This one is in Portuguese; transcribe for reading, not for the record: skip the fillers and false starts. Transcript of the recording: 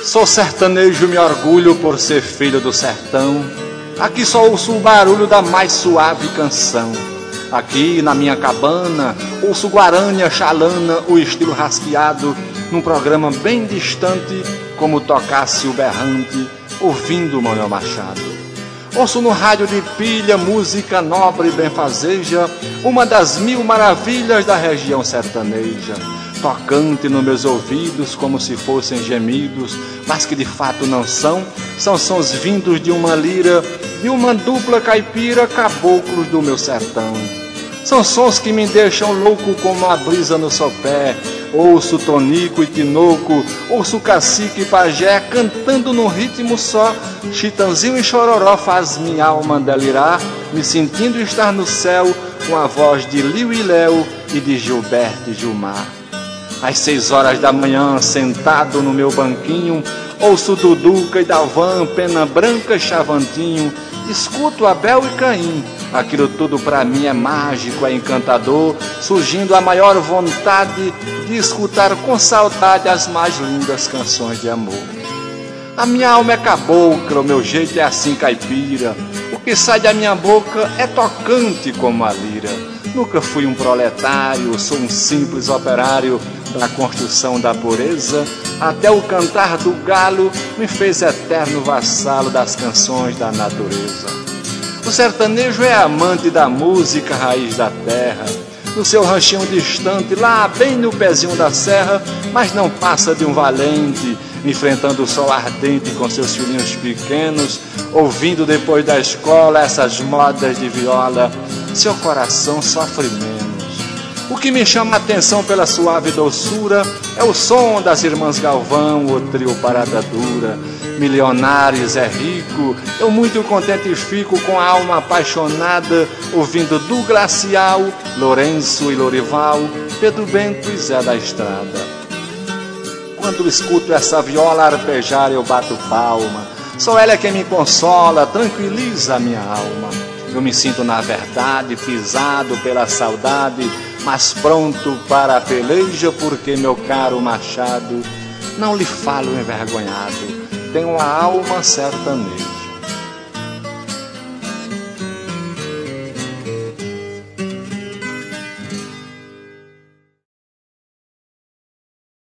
Sou sertanejo, me orgulho por ser filho do sertão. Aqui só ouço o barulho da mais suave canção. Aqui na minha cabana, ouço guarânia, xalana, o estilo rasqueado, num programa bem distante, como tocasse o berrante, ouvindo Manuel Machado. Ouço no rádio de pilha, música nobre e benfazeja, uma das 1000 maravilhas da região sertaneja, tocante nos meus ouvidos como se fossem gemidos, mas que de fato não são, são sons vindos de uma lira, de uma dupla caipira, caboclos do meu sertão. São sons que me deixam louco como a brisa no sopé. Ouço Tonico e Tinoco, ouço Cacique e Pajé cantando num ritmo só. Chitãozinho e Chororó faz minha alma delirar, me sentindo estar no céu com a voz de Liu e Léo e de Gilberto e Gilmar. Às 6 horas da manhã, sentado no meu banquinho, ouço Duduca e Dalvan, Pena Branca e Chavantinho, escuto Abel e Caim. Aquilo tudo pra mim é mágico, é encantador, surgindo a maior vontade de escutar com saudade as mais lindas canções de amor. A minha alma é cabocla, o meu jeito é assim caipira, o que sai da minha boca é tocante como a lira. Nunca fui um proletário, sou um simples operário da construção da pureza, até o cantar do galo me fez eterno vassalo das canções da natureza. O sertanejo é amante da música raiz da terra, no seu ranchinho distante, lá bem no pezinho da serra, mas não passa de um valente, enfrentando o sol ardente com seus filhinhos pequenos, ouvindo depois da escola essas modas de viola, seu coração sofre menos. O que me chama a atenção pela suave doçura é o som das irmãs Galvão, o trio Parada Dura. Milionários é rico, eu muito contente fico com a alma apaixonada, ouvindo do Glacial, Lourenço e Lorival, Pedro Bento e Zé da Estrada. Quando escuto essa viola arpejar, eu bato palma. Só ela é quem me consola, tranquiliza a minha alma. Eu me sinto na verdade pisado pela saudade, mas pronto para a peleja, porque meu caro Machado, não lhe falo envergonhado, tenho a alma sertaneja.